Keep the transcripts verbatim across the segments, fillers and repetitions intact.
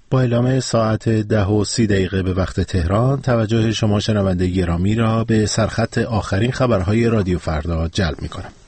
با اعلام ساعت ده و سی دقیقه به وقت تهران توجه شما شنونده گرامی را به سرخط آخرین خبرهای رادیو فردا جلب می کنم.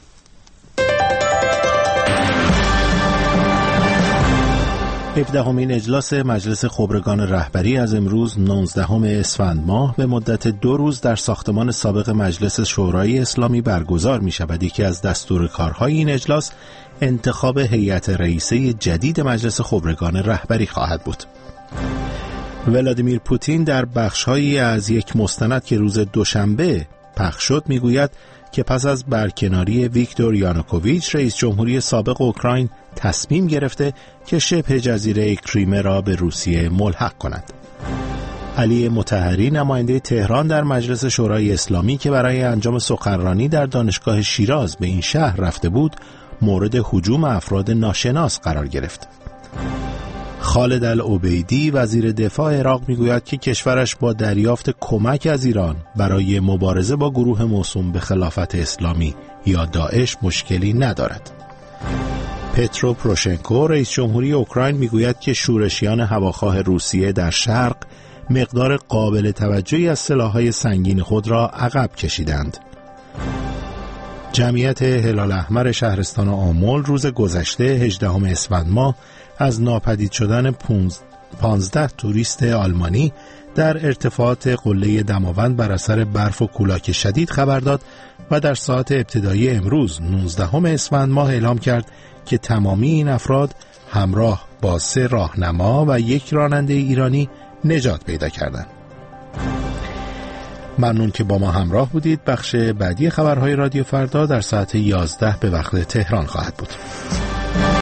هفدهمین اجلاس مجلس خبرگان رهبری از امروز نوزدهم اسفند ماه به مدت دو روز در ساختمان سابق مجلس شورای اسلامی برگزار می شود. یکی از دستور کارهای این اجلاس انتخاب هیئت رئیسه جدید مجلس خبرگان رهبری خواهد بود. ولادیمیر پوتین در بخش‌هایی از یک مستند که روز دوشنبه پخش شد میگوید که پس از برکناری ویکتور یانوکوویچ رئیس جمهوری سابق اوکراین تصمیم گرفته که شبه جزیره کریمه را به روسیه ملحق کند. علی مطهری نماینده تهران در مجلس شورای اسلامی که برای انجام سخنرانی در دانشگاه شیراز به این شهر رفته بود مورد هجوم افراد ناشناس قرار گرفت. خالد العبیدی وزیر دفاع عراق میگوید که کشورش با دریافت کمک از ایران برای مبارزه با گروه موسوم به خلافت اسلامی یا داعش مشکلی ندارد. پترو پروشنکو رئیس جمهوری اوکراین میگوید که شورشیان هواخواه روسیه در شرق مقدار قابل توجهی از سلاح‌های سنگین خود را عقب کشیدند. جمعیت هلال احمر شهرستان آمل روز گذشته هجدهم اسفند ماه از ناپدید شدن پانزده توریست آلمانی در ارتفاعات قله دماوند بر اثر برف و کولاک شدید خبر داد و در ساعت ابتدایی امروز نوزدهم اسفند ماه اعلام کرد که تمامی این افراد همراه با سه راهنما و یک راننده ایرانی نجات پیدا کردند. ممنون که با ما همراه بودید. بخش بعدی خبرهای رادیو فردا در ساعت یازده به وقت تهران خواهد بود.